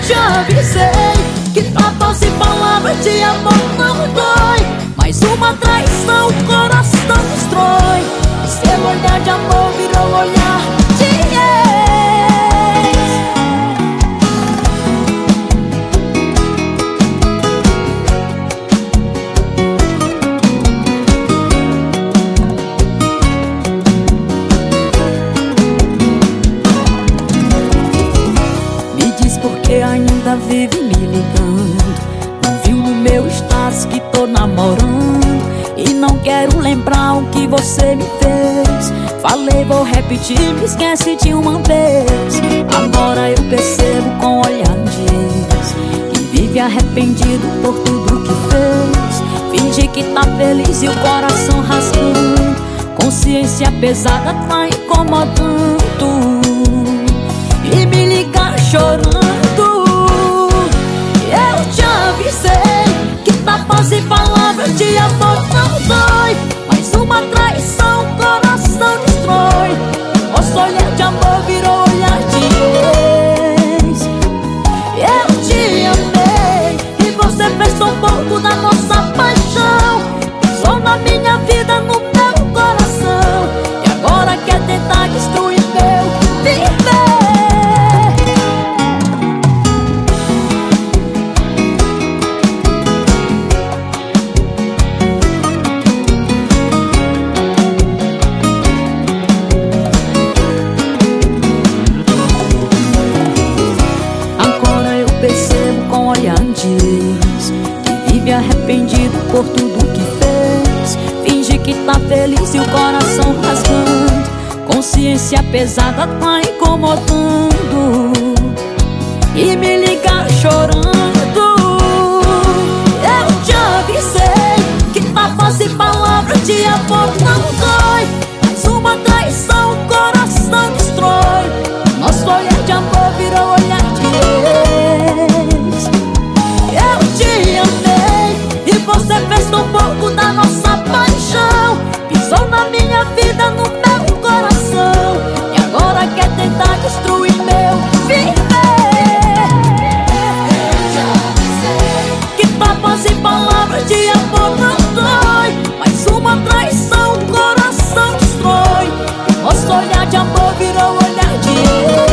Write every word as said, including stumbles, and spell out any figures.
te avisei que tapas e palavras de amor não dói, mas uma traição o coração destrói. Seu olhar de amor virou olhar de ex. Me diz por que ainda vive me ligando. Não viu no meu status que tô namorando, e não quero lembrar o que você me fez. Falei, vou repetir, me esquece de uma vez. Agora eu percebo com o olhar de ex que vive arrependido por tudo que fez. Finge que tá feliz e o coração rasgando, consciência pesada tá incomodando, e me ligar chorando. Eu te avisei que tapas e palavras de amor não dói, mas uma traição o coração destrói. Nosso olhar de amor virou olhar de ex. Eu te amei e você fez tão pouco da nossa paixão. Só na minha vida, no meu coração, e agora quer tentar destruir meu viver. Percebo com o olhar de ex que vive arrependido por tudo que fez. Finge que tá feliz e o coração rasgando, consciência pesada tá incomodando, e me ligar chorando. Eu te avisei que tapas e palavras de amor não dói, mas uma traição o coração destrói. Nosso olhar de amor virou olhar de ex. Eu te amei e você fez tão pouco da nossa paixão. Pisou na minha vida, no meu coração, e agora quer tentar destruir meu viver. Eu te avisei que tapas e palavras de amor não dói, mas uma traição o coração destrói. Nosso olhar de amor virou olhar de ex.